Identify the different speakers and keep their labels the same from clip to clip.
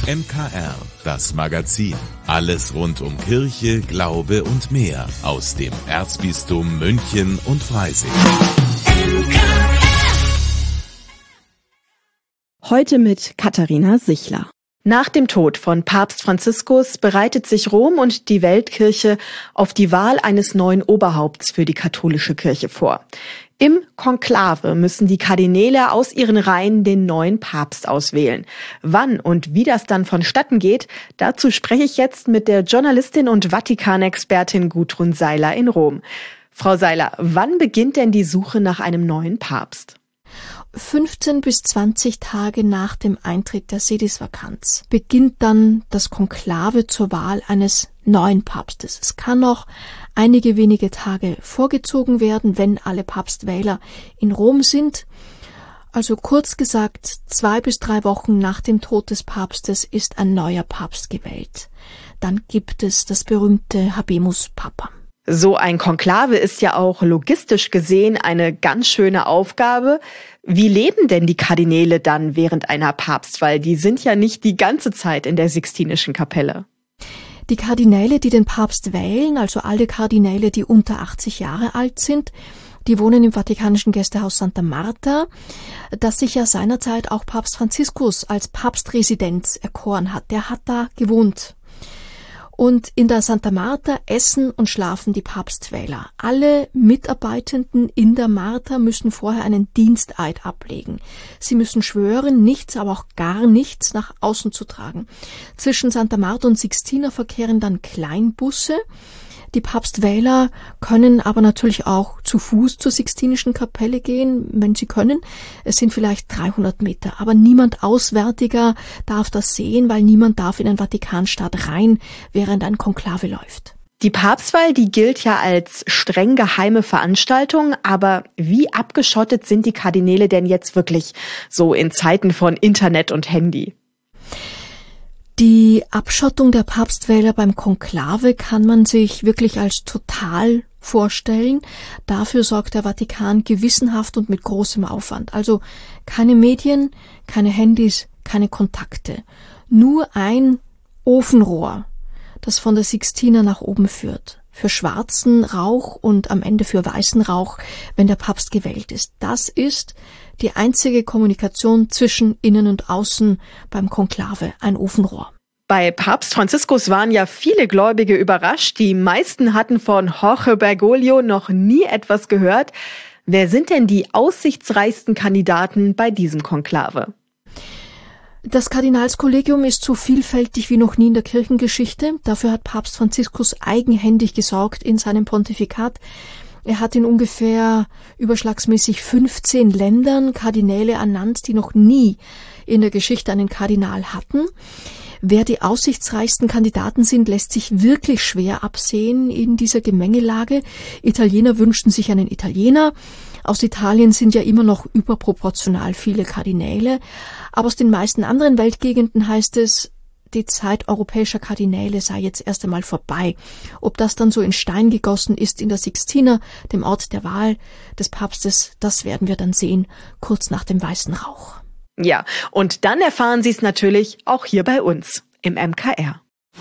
Speaker 1: MKR, das Magazin. Alles rund um Kirche, Glaube und mehr aus dem Erzbistum München und Freising.
Speaker 2: Heute mit Katharina Sichler. Nach dem Tod von Papst Franziskus bereitet sich Rom und die Weltkirche auf die Wahl eines neuen Oberhaupts für die katholische Kirche vor. Im Konklave müssen die Kardinäle aus ihren Reihen den neuen Papst auswählen. Wann und wie das dann vonstatten geht, dazu spreche ich jetzt mit der Journalistin und Vatikan-Expertin Gudrun Seiler in Rom. Frau Seiler, wann beginnt denn die Suche nach einem neuen Papst?
Speaker 3: 15 bis 20 Tage nach dem Eintritt der Sedisvakanz beginnt dann das Konklave zur Wahl eines neuen Papstes. Es kann noch einige wenige Tage vorgezogen werden, wenn alle Papstwähler in Rom sind. Also kurz gesagt, 2 bis 3 Wochen nach dem Tod des Papstes ist ein neuer Papst gewählt. Dann gibt es das berühmte Habemus Papam.
Speaker 2: So ein Konklave ist ja auch logistisch gesehen eine ganz schöne Aufgabe. Wie leben denn die Kardinäle dann während einer Papstwahl? Die sind ja nicht die ganze Zeit in der Sixtinischen Kapelle.
Speaker 3: Die Kardinäle, die den Papst wählen, also alle Kardinäle, die unter 80 Jahre alt sind, die wohnen im Vatikanischen Gästehaus Santa Marta, das sich ja seinerzeit auch Papst Franziskus als Papstresidenz erkoren hat. Der hat da gewohnt. Und in der Santa Marta essen und schlafen die Papstwähler. Alle Mitarbeitenden in der Marta müssen vorher einen Diensteid ablegen. Sie müssen schwören, nichts, aber auch gar nichts nach außen zu tragen. Zwischen Santa Marta und Sixtina verkehren dann Kleinbusse. Die Papstwähler können aber natürlich auch zu Fuß zur Sixtinischen Kapelle gehen, wenn sie können. Es sind vielleicht 300 Meter, aber niemand Auswärtiger darf das sehen, weil niemand darf in den Vatikanstaat rein, während ein Konklave läuft.
Speaker 2: Die Papstwahl, die gilt ja als streng geheime Veranstaltung, aber wie abgeschottet sind die Kardinäle denn jetzt wirklich so in Zeiten von Internet und Handy?
Speaker 3: Die Abschottung der Papstwähler beim Konklave kann man sich wirklich als total vorstellen. Dafür sorgt der Vatikan gewissenhaft und mit großem Aufwand. Also keine Medien, keine Handys, keine Kontakte. Nur ein Ofenrohr, das von der Sixtina nach oben führt. Für schwarzen Rauch und am Ende für weißen Rauch, wenn der Papst gewählt ist. Das ist die einzige Kommunikation zwischen Innen und Außen beim Konklave, ein Ofenrohr.
Speaker 2: Bei Papst Franziskus waren ja viele Gläubige überrascht. Die meisten hatten von Jorge Bergoglio noch nie etwas gehört. Wer sind denn die aussichtsreichsten Kandidaten bei diesem Konklave?
Speaker 3: Das Kardinalskollegium ist so vielfältig wie noch nie in der Kirchengeschichte. Dafür hat Papst Franziskus eigenhändig gesorgt in seinem Pontifikat. Er hat in ungefähr überschlagsmäßig 15 Ländern Kardinäle ernannt, die noch nie in der Geschichte einen Kardinal hatten. Wer die aussichtsreichsten Kandidaten sind, lässt sich wirklich schwer absehen in dieser Gemengelage. Italiener wünschten sich einen Italiener. Aus Italien sind ja immer noch überproportional viele Kardinäle. Aber aus den meisten anderen Weltgegenden heißt es, die Zeit europäischer Kardinäle sei jetzt erst einmal vorbei. Ob das dann so in Stein gegossen ist in der Sixtina, dem Ort der Wahl des Papstes, das werden wir dann sehen, kurz nach dem weißen Rauch.
Speaker 2: Ja, und dann erfahren Sie es natürlich auch hier bei uns im MKR.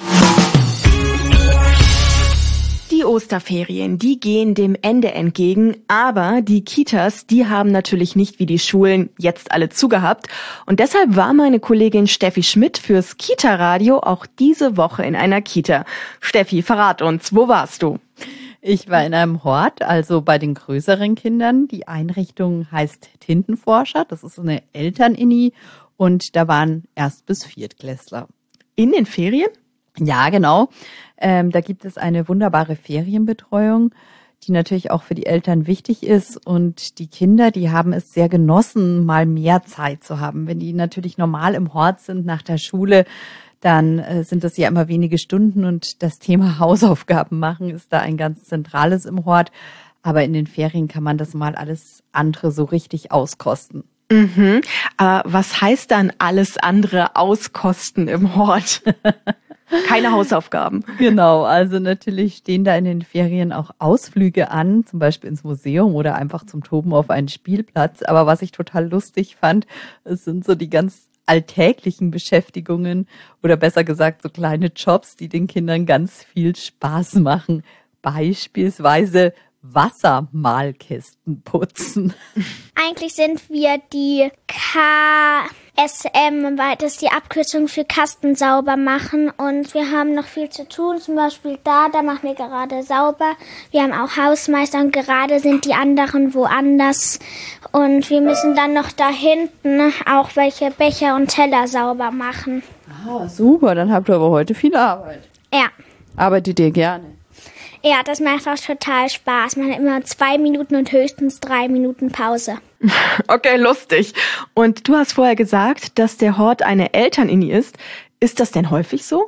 Speaker 2: Die Osterferien, die gehen dem Ende entgegen, aber die Kitas, die haben natürlich nicht wie die Schulen jetzt alle zugehabt. Und deshalb war meine Kollegin Steffi Schmidt fürs Kita-Radio auch diese Woche in einer Kita. Steffi, verrat uns, wo warst du?
Speaker 4: Ich war in einem Hort, also bei den größeren Kindern. Die Einrichtung heißt Tintenforscher. Das ist eine Elterninni und da waren Erst- bis Viertklässler.
Speaker 2: In den Ferien?
Speaker 4: Ja, genau. Da gibt es eine wunderbare Ferienbetreuung, die natürlich auch für die Eltern wichtig ist. Und die Kinder, die haben es sehr genossen, mal mehr Zeit zu haben. Wenn die natürlich normal im Hort sind nach der Schule, dann sind das ja immer wenige Stunden und das Thema Hausaufgaben machen ist da ein ganz zentrales im Hort. Aber in den Ferien kann man das mal alles andere so richtig auskosten.
Speaker 2: Mhm. Aber was heißt dann alles andere auskosten im Hort? Keine Hausaufgaben.
Speaker 4: Genau, also natürlich stehen da in den Ferien auch Ausflüge an, zum Beispiel ins Museum oder einfach zum Toben auf einen Spielplatz. Aber was ich total lustig fand, es sind so die ganz alltäglichen Beschäftigungen oder besser gesagt so kleine Jobs, die den Kindern ganz viel Spaß machen. Beispielsweise Wassermalkästen putzen.
Speaker 5: Eigentlich sind wir die KSM, weil das ist die Abkürzung für Kasten sauber machen. Und wir haben noch viel zu tun. Zum Beispiel da machen wir gerade sauber. Wir haben auch Hausmeister und gerade sind die anderen woanders. Und wir müssen dann noch da hinten auch welche Becher und Teller sauber machen.
Speaker 4: Ah, super. Dann habt ihr aber heute viel Arbeit.
Speaker 5: Ja.
Speaker 4: Arbeitet ihr gerne?
Speaker 5: Ja, das macht auch total Spaß. Man hat immer 2 Minuten und höchstens 3 Minuten Pause.
Speaker 2: Okay, lustig. Und du hast vorher gesagt, dass der Hort eine Elternini ist. Ist das denn häufig so?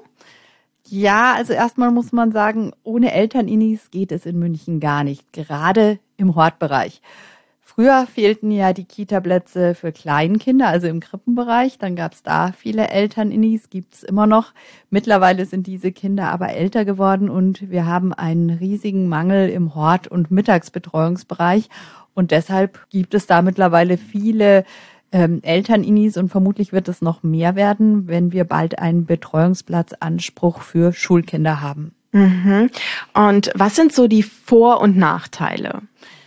Speaker 4: Ja, also erstmal muss man sagen, ohne Elterninis geht es in München gar nicht, gerade im Hortbereich. Früher fehlten ja die Kita-Plätze für Kleinkinder, also im Krippenbereich. Dann gab es da viele Elterninis, gibt es immer noch. Mittlerweile sind diese Kinder aber älter geworden und wir haben einen riesigen Mangel im Hort- und Mittagsbetreuungsbereich. Und deshalb gibt es da mittlerweile viele Elterninis und vermutlich wird es noch mehr werden, wenn wir bald einen Betreuungsplatzanspruch für Schulkinder haben.
Speaker 2: Mhm. Und was sind so die Vor- und Nachteile?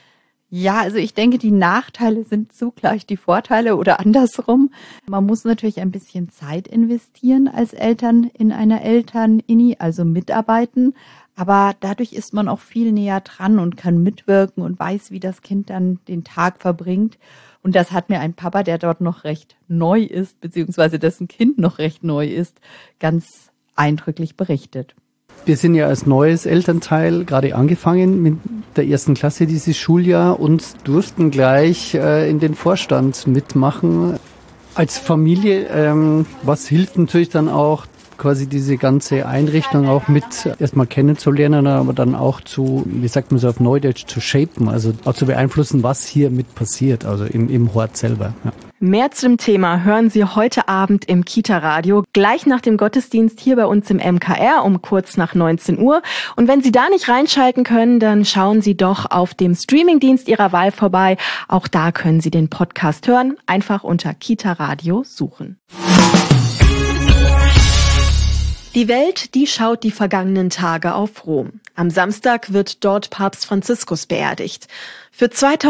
Speaker 4: Ja, also ich denke, die Nachteile sind zugleich die Vorteile oder andersrum. Man muss natürlich ein bisschen Zeit investieren als Eltern in einer Elternini, also mitarbeiten. Aber dadurch ist man auch viel näher dran und kann mitwirken und weiß, wie das Kind dann den Tag verbringt. Und das hat mir ein Papa, der dort noch recht neu ist, beziehungsweise dessen Kind noch recht neu ist, ganz eindrücklich berichtet.
Speaker 6: Wir sind ja als neues Elternteil gerade angefangen mit der 1. Klasse dieses Schuljahr und durften gleich in den Vorstand mitmachen. Als Familie, was hilft natürlich dann auch, quasi diese ganze Einrichtung auch mit erstmal kennenzulernen, aber dann auch zu, wie sagt man so auf Neudeutsch, zu shapen, also auch zu beeinflussen, was hier mit passiert, also im Hort selber. Ja.
Speaker 2: Mehr zum Thema hören Sie heute Abend im Kita-Radio, gleich nach dem Gottesdienst hier bei uns im MKR um kurz nach 19 Uhr. Und wenn Sie da nicht reinschalten können, dann schauen Sie doch auf dem Streamingdienst Ihrer Wahl vorbei. Auch da können Sie den Podcast hören. Einfach unter Kita-Radio suchen. Die Welt, die schaut die vergangenen Tage auf Rom. Am Samstag wird dort Papst Franziskus beerdigt. Für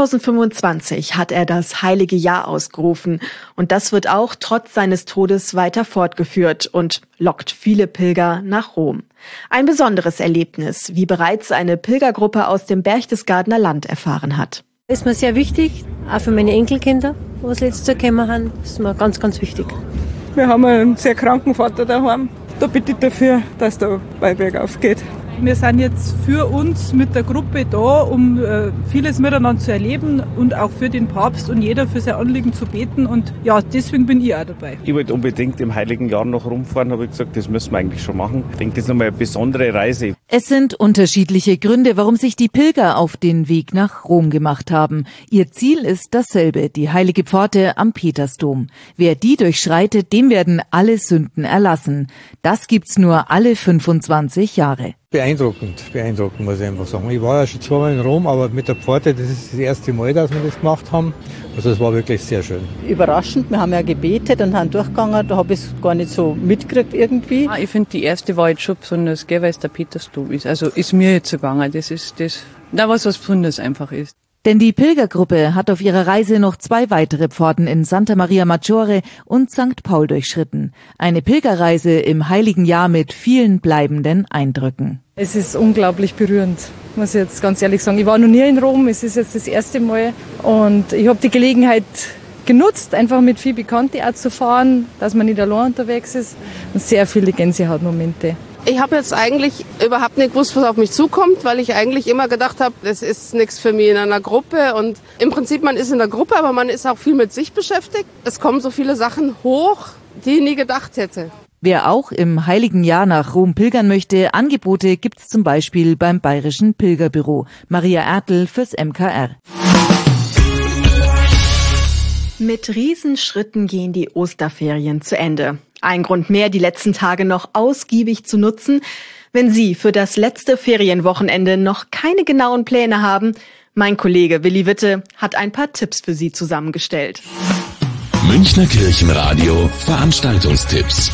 Speaker 2: 2025 hat er das Heilige Jahr ausgerufen. Und das wird auch trotz seines Todes weiter fortgeführt und lockt viele Pilger nach Rom. Ein besonderes Erlebnis, wie bereits eine Pilgergruppe aus dem Berchtesgadener Land erfahren hat.
Speaker 7: Ist mir sehr wichtig, auch für meine Enkelkinder, die jetzt gekommen haben, ist mir ganz, ganz wichtig.
Speaker 8: Wir haben einen sehr kranken Vater daheim. Da bitte ich dafür, dass der Beiberg aufgeht. Wir sind jetzt für uns mit der Gruppe da, um vieles miteinander zu erleben und auch für den Papst und jeder für sein Anliegen zu beten. Und ja, deswegen bin ich auch dabei.
Speaker 9: Ich wollte unbedingt im Heiligen Jahr noch rumfahren, habe ich gesagt, das müssen wir eigentlich schon machen. Ich denke, das ist nochmal eine besondere Reise.
Speaker 10: Es sind unterschiedliche Gründe, warum sich die Pilger auf den Weg nach Rom gemacht haben. Ihr Ziel ist dasselbe, die heilige Pforte am Petersdom. Wer die durchschreitet, dem werden alle Sünden erlassen. Das gibt's nur alle 25 Jahre.
Speaker 11: Beeindruckend, muss ich einfach sagen. Ich war ja schon zweimal in Rom, aber mit der Pforte, das ist das erste Mal, dass wir das gemacht haben. Also es war wirklich sehr schön.
Speaker 12: Überraschend, wir haben ja gebetet und haben durchgegangen, da habe ich es gar nicht so mitgekriegt irgendwie.
Speaker 13: Ich finde, die erste war jetzt schon besonders, weil es der Petersdom ist. Also ist mir jetzt so gegangen, das ist das, was Besonderes einfach ist.
Speaker 10: Denn die Pilgergruppe hat auf ihrer Reise noch 2 weitere Pforten in Santa Maria Maggiore und St. Paul durchschritten. Eine Pilgerreise im Heiligen Jahr mit vielen bleibenden Eindrücken.
Speaker 14: Es ist unglaublich berührend, muss ich jetzt ganz ehrlich sagen. Ich war noch nie in Rom, es ist jetzt das erste Mal und ich habe die Gelegenheit genutzt, einfach mit viel Bekannten auch zu fahren, dass man nicht allein unterwegs ist und sehr viele Gänsehautmomente.
Speaker 15: Ich habe jetzt eigentlich überhaupt nicht gewusst, was auf mich zukommt, weil ich eigentlich immer gedacht habe, das ist nichts für mich in einer Gruppe. Und im Prinzip, man ist in der Gruppe, aber man ist auch viel mit sich beschäftigt. Es kommen so viele Sachen hoch, die ich nie gedacht hätte.
Speaker 10: Wer auch im Heiligen Jahr nach Rom pilgern möchte, Angebote gibt's zum Beispiel beim Bayerischen Pilgerbüro. Maria Ertl fürs MKR.
Speaker 2: Mit Riesenschritten gehen die Osterferien zu Ende. Ein Grund mehr, die letzten Tage noch ausgiebig zu nutzen. Wenn Sie für das letzte Ferienwochenende noch keine genauen Pläne haben, mein Kollege Willi Witte hat ein paar Tipps für Sie zusammengestellt.
Speaker 1: Münchner Kirchenradio Veranstaltungstipps.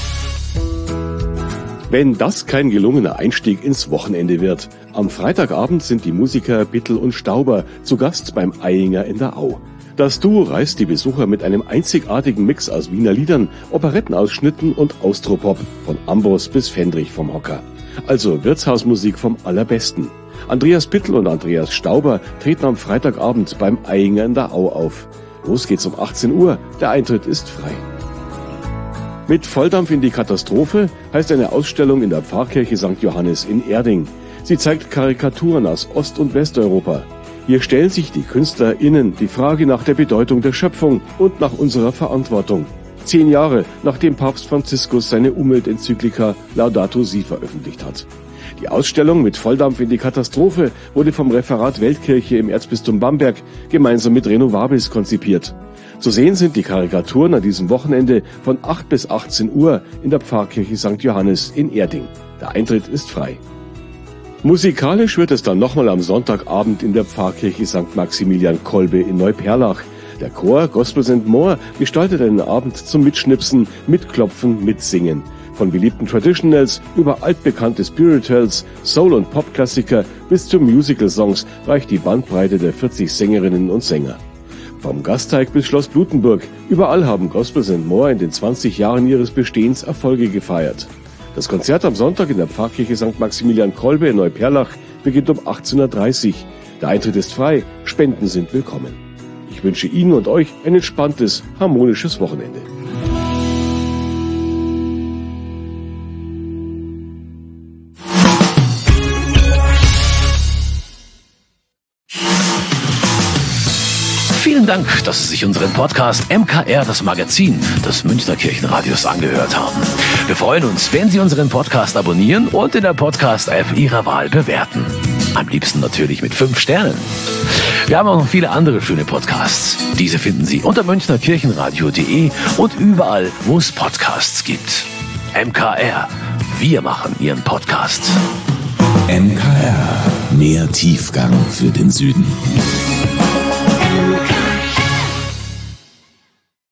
Speaker 16: Wenn das kein gelungener Einstieg ins Wochenende wird. Am Freitagabend sind die Musiker Bittel und Stauber zu Gast beim Ayinger in der Au. Das Duo reißt die Besucher mit einem einzigartigen Mix aus Wiener Liedern, Operettenausschnitten und Austropop, von Ambros bis Fendrich vom Hocker. Also Wirtshausmusik vom Allerbesten. Andreas Bittel und Andreas Stauber treten am Freitagabend beim Ayinger in der Au auf. Los geht's um 18 Uhr, der Eintritt ist frei. Mit Volldampf in die Katastrophe heißt eine Ausstellung in der Pfarrkirche St. Johannes in Erding. Sie zeigt Karikaturen aus Ost- und Westeuropa. Hier stellen sich die KünstlerInnen die Frage nach der Bedeutung der Schöpfung und nach unserer Verantwortung. 10 Jahre nachdem Papst Franziskus seine Umweltenzyklika Laudato Si veröffentlicht hat. Die Ausstellung mit Volldampf in die Katastrophe wurde vom Referat Weltkirche im Erzbistum Bamberg gemeinsam mit Renovabis konzipiert. Zu sehen sind die Karikaturen an diesem Wochenende von 8 bis 18 Uhr in der Pfarrkirche St. Johannes in Erding. Der Eintritt ist frei. Musikalisch wird es dann nochmal am Sonntagabend in der Pfarrkirche St. Maximilian Kolbe in Neuperlach. Der Chor Gospels and More gestaltet einen Abend zum Mitschnipsen, Mitklopfen, Mitsingen. Von beliebten Traditionals über altbekannte Spirituals, Soul- und Popklassiker bis zu Musical-Songs reicht die Bandbreite der 40 Sängerinnen und Sänger. Vom Gasteig bis Schloss Blutenburg, überall haben Gospels and More in den 20 Jahren ihres Bestehens Erfolge gefeiert. Das Konzert am Sonntag in der Pfarrkirche St. Maximilian Kolbe in Neuperlach beginnt um 18.30 Uhr. Der Eintritt ist frei, Spenden sind willkommen. Ich wünsche Ihnen und euch ein entspanntes, harmonisches Wochenende.
Speaker 17: Vielen Dank, dass Sie sich unseren Podcast MKR, das Magazin des Münchner Kirchenradios, angehört haben. Wir freuen uns, wenn Sie unseren Podcast abonnieren und in der Podcast-App Ihrer Wahl bewerten. Am liebsten natürlich mit 5 Sternen. Wir haben auch noch viele andere schöne Podcasts. Diese finden Sie unter münchnerkirchenradio.de und überall, wo es Podcasts gibt. MKR, wir machen Ihren Podcast.
Speaker 1: MKR, mehr Tiefgang für den Süden.